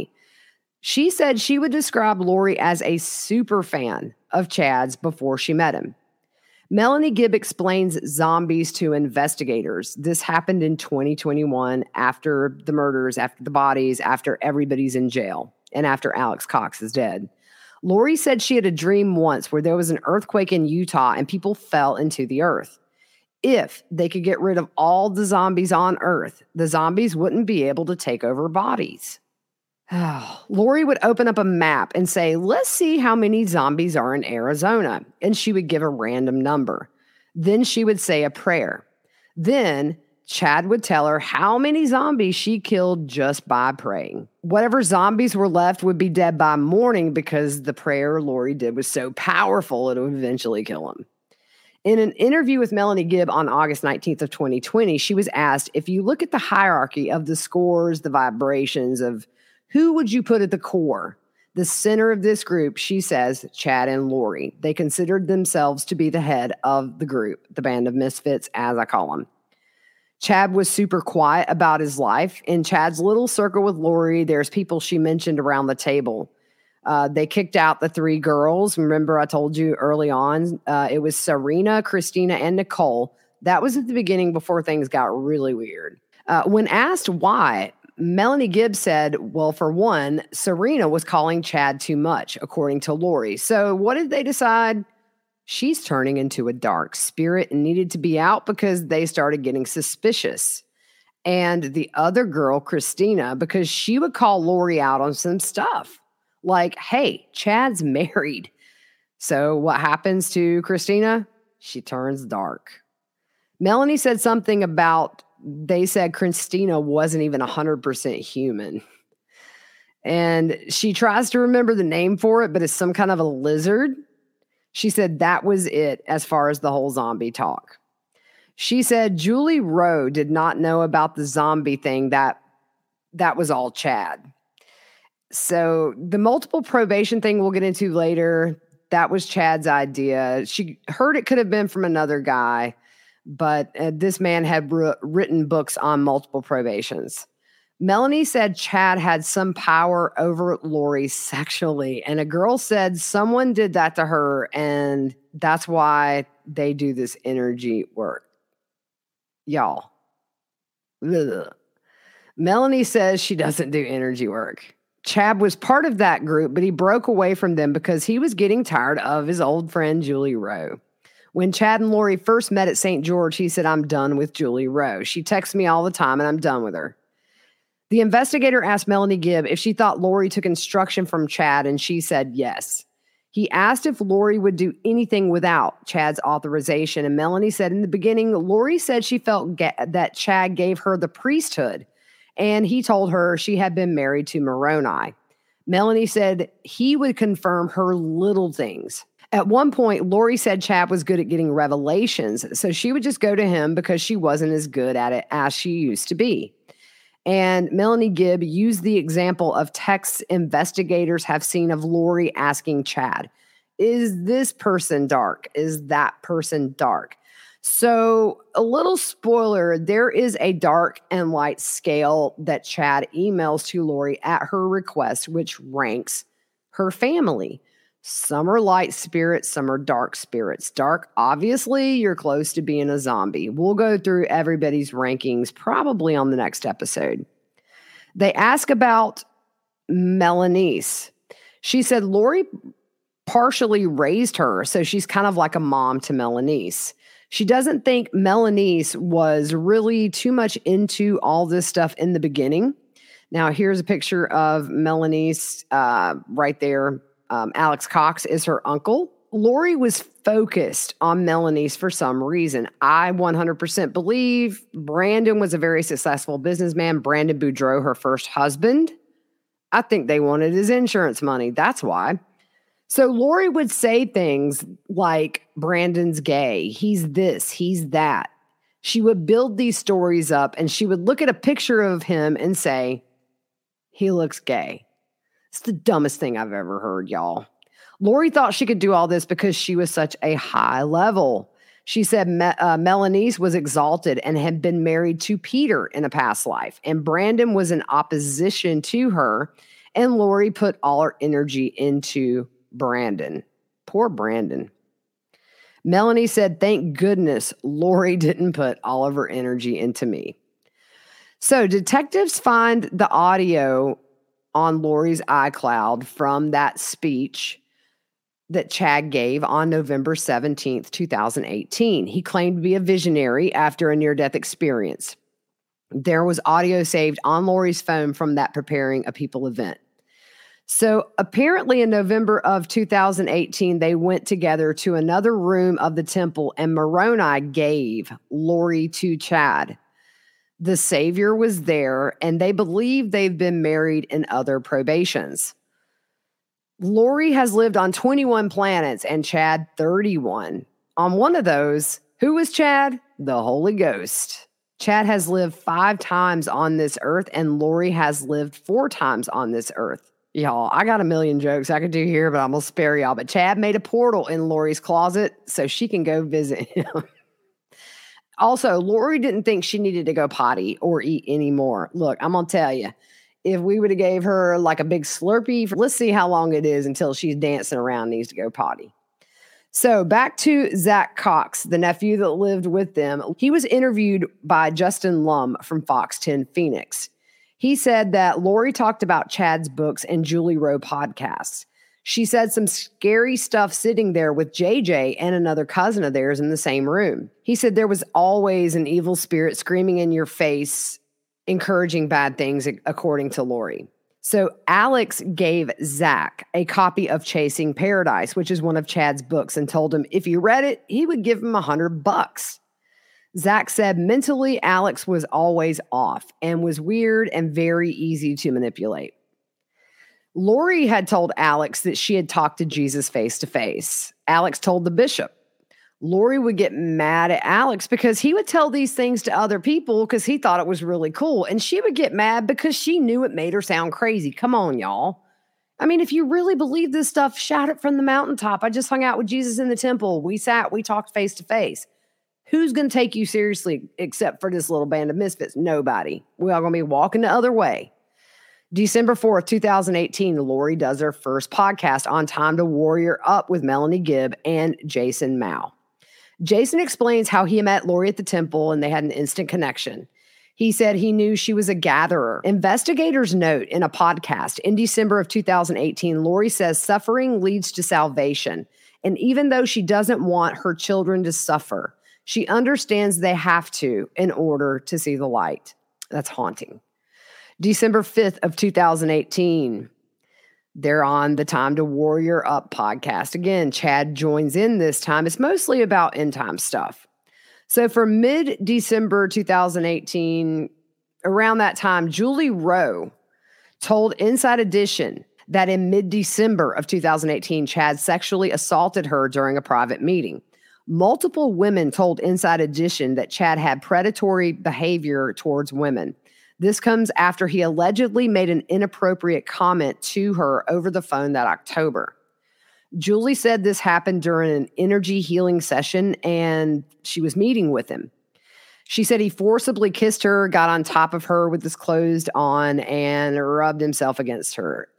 She said she would describe Lori as a super fan of Chad's before she met him. Melanie Gibb explains zombies to investigators. This happened in 2021 after the murders, after the bodies, after everybody's in jail, and after Alex Cox is dead. Lori said she had a dream once where there was an earthquake in Utah and people fell into the earth. If they could get rid of all the zombies on Earth, the zombies wouldn't be able to take over bodies. Lori would open up a map and say, let's see how many zombies are in Arizona. And she would give a random number. Then she would say a prayer. Then Chad would tell her how many zombies she killed just by praying. Whatever zombies were left would be dead by morning because the prayer Lori did was so powerful it would eventually kill them. In an interview with Melanie Gibb on August 19th of 2020, she was asked, if you look at the hierarchy of the scores, the vibrations of who would you put at the core? The center of this group, she says, Chad and Lori. They considered themselves to be the head of the group, the band of misfits, as I call them. Chad was super quiet about his life. In Chad's little circle with Lori, there's people she mentioned around the table. They kicked out the 3 girls. Remember, I told you early on, it was Serena, Christina, and Nicole. That was at the beginning before things got really weird. When asked why, Melanie Gibb said, well, for one, Serena was calling Chad too much, according to Lori. So what did they decide? She's turning into a dark spirit and needed to be out because they started getting suspicious. And the other girl, Christina, because she would call Lori out on some stuff. Like, hey, Chad's married. So what happens to Christina? She turns dark. Melanie said something about, they said Christina wasn't even 100% human. And she tries to remember the name for it, but it's some kind of a lizard. She said that was it as far as the whole zombie talk. She said Julie Rowe did not know about the zombie thing, that was all Chad. So the multiple probation thing we'll get into later, that was Chad's idea. She heard it could have been from another guy, but this man had written books on multiple probations. Melanie said Chad had some power over Lori sexually, and a girl said someone did that to her, and that's why they do this energy work. Y'all. Ugh. Melanie says she doesn't do energy work. Chad was part of that group, but he broke away from them because he was getting tired of his old friend, Julie Rowe. When Chad and Lori first met at St. George, he said, I'm done with Julie Rowe. She texts me all the time, and I'm done with her. The investigator asked Melanie Gibb if she thought Lori took instruction from Chad, and she said yes. He asked if Lori would do anything without Chad's authorization, and Melanie said in the beginning, Lori said she felt that Chad gave her the priesthood, and he told her she had been married to Moroni. Melanie said he would confirm her little things. At one point, Lori said Chad was good at getting revelations, so she would just go to him because she wasn't as good at it as she used to be. And Melanie Gibb used the example of texts investigators have seen of Lori asking Chad, is this person dark? Is that person dark? So a little spoiler, there is a dark and light scale that Chad emails to Lori at her request, which ranks her family. Some are light spirits, some are dark spirits. Dark, obviously, you're close to being a zombie. We'll go through everybody's rankings probably on the next episode. They ask about Melanice. She said Lori partially raised her, so she's kind of like a mom to Melanice. She doesn't think Melanice was really too much into all this stuff in the beginning. Now, here's a picture of Melanice right there. Alex Cox is her uncle. Lori was focused on Melanice for some reason. I 100% believe Brandon was a very successful businessman. Brandon Boudreaux, her first husband. I think they wanted his insurance money. That's why. So Lori would say things like, Brandon's gay. He's this, he's that. She would build these stories up and she would look at a picture of him and say, he looks gay. It's the dumbest thing I've ever heard, y'all. Lori thought she could do all this because she was such a high level. She said Melanice was exalted and had been married to Peter in a past life, and Brandon was in opposition to her, and Lori put all her energy into Brandon. Poor Brandon. Melanie said, thank goodness Lori didn't put all of her energy into me. So detectives find the audio on Lori's iCloud from that speech that Chad gave on November 17th, 2018. He claimed to be a visionary after a near-death experience. There was audio saved on Lori's phone from that Preparing a People event. So apparently in November of 2018, they went together to another room of the temple, and Moroni gave Lori to Chad. The Savior was there, and they believe they've been married in other probations. Lori has lived on 21 planets and Chad 31. On one of those, who was Chad? The Holy Ghost. Chad has lived 5 times on this earth, and Lori has lived 4 times on this earth. Y'all, I got a million jokes I could do here, but I'm going to spare y'all. But Chad made a portal in Lori's closet so she can go visit him. Also, Lori didn't think she needed to go potty or eat anymore. Look, I'm going to tell you, if we would have gave her like a big Slurpee, let's see how long it is until she's dancing around, needs to go potty. So back to Zach Cox, the nephew that lived with them. He was interviewed by Justin Lum from Fox 10 Phoenix. He said that Lori talked about Chad's books and Julie Rowe podcasts. She said some scary stuff sitting there with JJ and another cousin of theirs in the same room. He said there was always an evil spirit screaming in your face, encouraging bad things, according to Lori. So Alex gave Zach a copy of Chasing Paradise, which is one of Chad's books, and told him if he read it, he would give him $100. Zach said mentally, Alex was always off and was weird and very easy to manipulate. Lori had told Alex that she had talked to Jesus face to face. Alex told the bishop. Lori would get mad at Alex because he would tell these things to other people because he thought it was really cool. And she would get mad because she knew it made her sound crazy. Come on, y'all. I mean, if you really believe this stuff, shout it from the mountaintop. I just hung out with Jesus in the temple. We talked face to face. Who's going to take you seriously except for this little band of misfits? Nobody. We're all going to be walking the other way. December 4th, 2018, Lori does her first podcast on Time to Warrior Up with Melanie Gibb and Jason Mao. Jason explains how he met Lori at the temple and they had an instant connection. He said he knew she was a gatherer. Investigators note in a podcast in December of 2018, Lori says suffering leads to salvation. And even though she doesn't want her children to suffer, she understands they have to in order to see the light. That's haunting. December 5th of 2018, they're on the Time to Warrior Up podcast. Again, Chad joins in this time. It's mostly about end time stuff. So for mid-December 2018, around that time, Julie Rowe told Inside Edition that in mid-December of 2018, Chad sexually assaulted her during a private meeting. Multiple women told Inside Edition that Chad had predatory behavior towards women. This comes after he allegedly made an inappropriate comment to her over the phone that October. Julie said this happened during an energy healing session and she was meeting with him. She said he forcibly kissed her, got on top of her with his clothes on, and rubbed himself against her.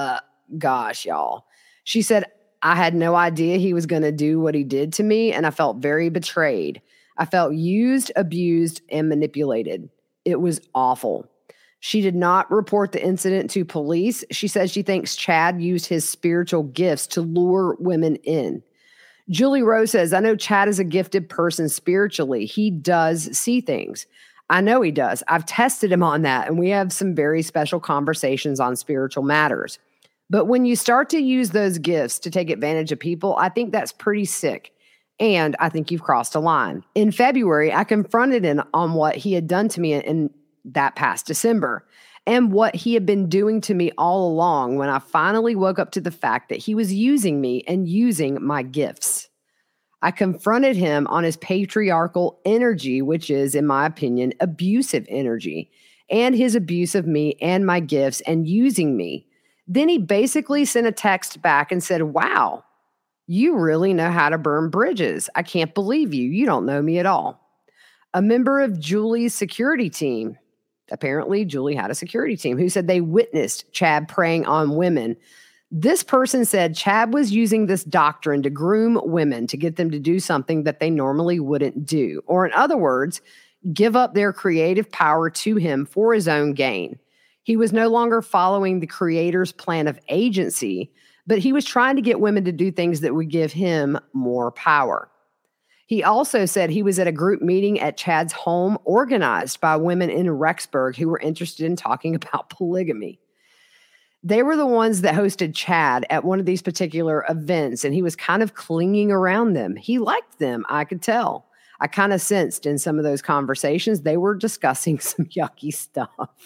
Gosh, y'all. She said, I had no idea he was going to do what he did to me, and I felt very betrayed. I felt used, abused, and manipulated. It was awful. She did not report the incident to police. She says she thinks Chad used his spiritual gifts to lure women in. Julie Rowe says, I know Chad is a gifted person spiritually. He does see things. I know he does. I've tested him on that, and we have some very special conversations on spiritual matters. But when you start to use those gifts to take advantage of people, I think that's pretty sick. And I think you've crossed a line. In February, I confronted him on what he had done to me in that past December and what he had been doing to me all along when I finally woke up to the fact that he was using me and using my gifts. I confronted him on his patriarchal energy, which is, in my opinion, abusive energy, and his abuse of me and my gifts and using me. Then he basically sent a text back and said, wow, you really know how to burn bridges. I can't believe you. You don't know me at all. A member of Julie's security team, apparently Julie had a security team, who said they witnessed Chad preying on women This person said Chad was using this doctrine to groom women to get them to do something that they normally wouldn't do. Or in other words, give up their creative power to him for his own gain. He was no longer following the creator's plan of agency, but he was trying to get women to do things that would give him more power. He also said he was at a group meeting at Chad's home organized by women in Rexburg who were interested in talking about polygamy. They were the ones that hosted Chad at one of these particular events, and he was kind of clinging around them. He liked them, I could tell. I kind of sensed in some of those conversations they were discussing some yucky stuff.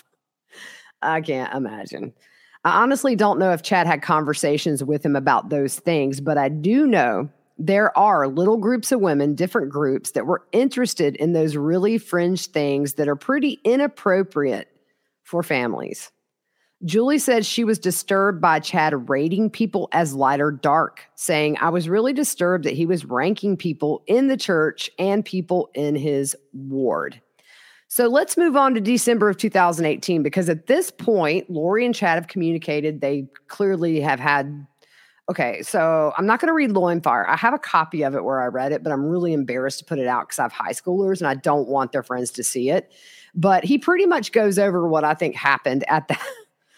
I can't imagine. I honestly don't know if Chad had conversations with him about those things, but I do know there are little groups of women, different groups, that were interested in those really fringe things that are pretty inappropriate for families. Julie said she was disturbed by Chad rating people as light or dark, saying, I was really disturbed that he was ranking people in the church and people in his ward. So let's move on to December of 2018, because at this point, Lori and Chad have communicated. They clearly have had, okay, so I'm not going to read Loinfire. I have a copy of it where I read it, but I'm really embarrassed to put it out because I have high schoolers and I don't want their friends to see it. But he pretty much goes over what I think happened at that.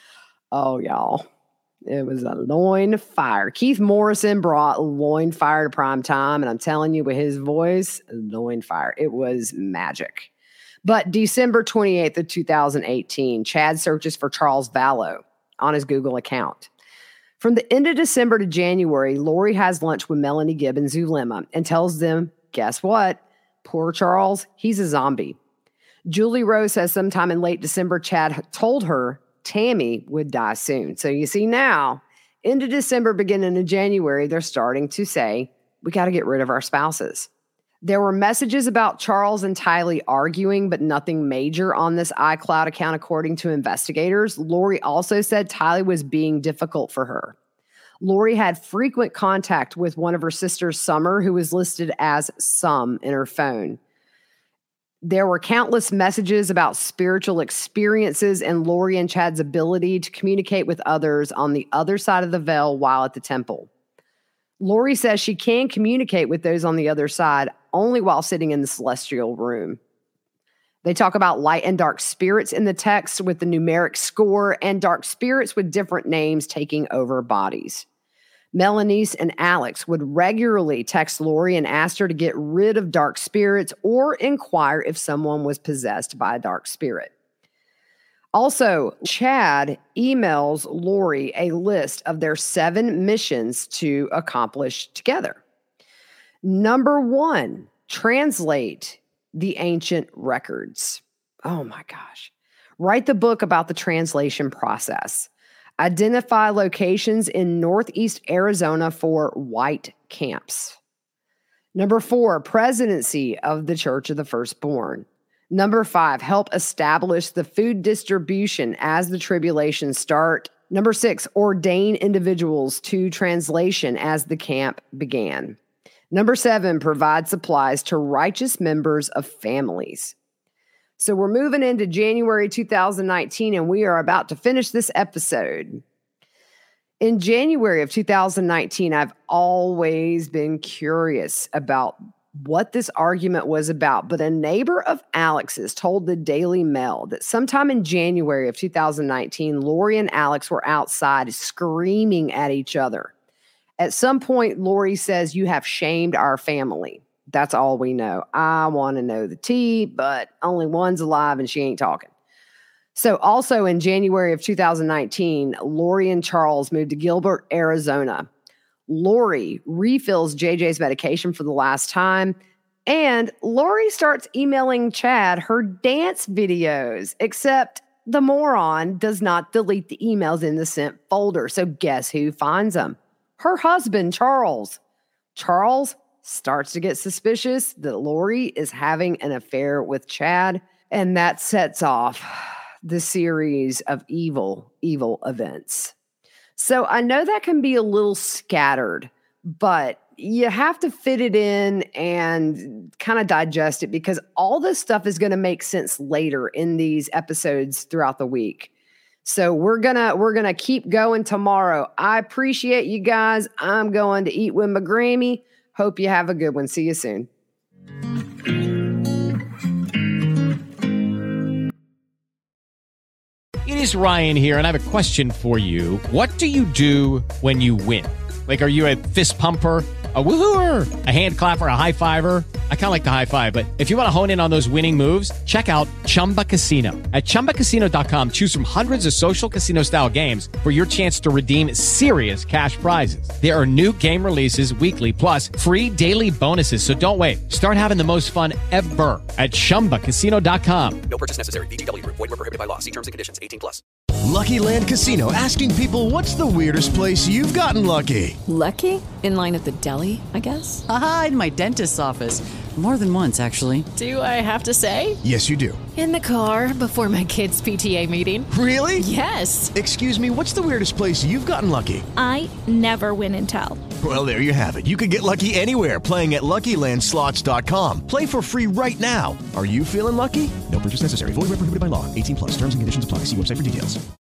Oh, y'all, it was a Loinfire. Keith Morrison brought Loinfire to prime time, and I'm telling you, with his voice, Loinfire, it was magic. But December 28th of 2018, Chad searches for Charles Vallow on his Google account. From the end of December to January, Lori has lunch with Melanie Gibb and Zulema and tells them, guess what? Poor Charles, he's a zombie. Julie Rose says sometime in late December, Chad told her Tammy would die soon. So you see now, into December, beginning of January, they're starting to say, we got to get rid of our spouses. There were messages about Charles and Tylee arguing, but nothing major on this iCloud account, according to investigators. Lori also said Tylee was being difficult for her. Lori had frequent contact with one of her sisters, Summer, who was listed as Sum in her phone. There were countless messages about spiritual experiences and Lori and Chad's ability to communicate with others on the other side of the veil while at the temple. Lori says she can communicate with those on the other side only while sitting in the celestial room. They talk about light and dark spirits in the text with the numeric score and dark spirits with different names taking over bodies. Melanice and Alex would regularly text Lori and ask her to get rid of dark spirits or inquire if someone was possessed by a dark spirit. Also, Chad emails Lori a list of their 7 missions to accomplish together. Number 1, translate the ancient records. Oh my gosh. Write the book about the translation process. Identify locations in Northeast Arizona for white camps. Number 4, presidency of the Church of the Firstborn. Number 5, help establish the food distribution as the tribulations start. Number 6, ordain individuals to translation as the camp began. Number 7, provide supplies to righteous members of families. So we're moving into January 2019, and we are about to finish this episode. In January of 2019, I've always been curious about what this argument was about, but a neighbor of Alex's told the Daily Mail that sometime in January of 2019, Lori and Alex were outside screaming at each other. At some point, Lori says, "You have shamed our family." That's all we know. I want to know the tea, but only one's alive and she ain't talking. So also in January of 2019, Lori and Charles moved to Gilbert, Arizona. Lori refills JJ's medication for the last time, and Lori starts emailing Chad her dance videos, except the moron does not delete the emails in the sent folder. So guess who finds them? Her husband, Charles. Charles starts to get suspicious that Lori is having an affair with Chad, and that sets off the series of evil events. So I know that can be a little scattered, but you have to fit it in and kind of digest it, because all this stuff is going to make sense later in these episodes throughout the week. So we're gonna keep going tomorrow. I appreciate you guys. I'm going to eat with my Grammy. Hope you have a good one. See you soon. It is Ryan here, and I have a question for you. What do you do when you win? Like, are you a fist pumper, a woohooer, a hand clapper, a high fiver? I kind of like the high five, but if you want to hone in on those winning moves, check out Chumba Casino. At ChumbaCasino.com, choose from hundreds of social casino style games for your chance to redeem serious cash prizes. There are new game releases weekly, plus free daily bonuses. So don't wait. Start having the most fun ever at ChumbaCasino.com. No purchase necessary. VGW. Void where prohibited by law. See terms and conditions. 18+. Lucky Land Casino, asking people, what's the weirdest place you've gotten lucky? Lucky? In line at the deli, I guess? Aha, in my dentist's office. More than once, actually. Do I have to say? Yes, you do. In the car before my kids' PTA meeting. Really? Yes. Excuse me, what's the weirdest place you've gotten lucky? I never win and tell. Well, there you have it. You can get lucky anywhere, playing at LuckyLandSlots.com. Play for free right now. Are you feeling lucky? No purchase necessary. Void where prohibited by law. 18+. Terms and conditions apply. See website for details.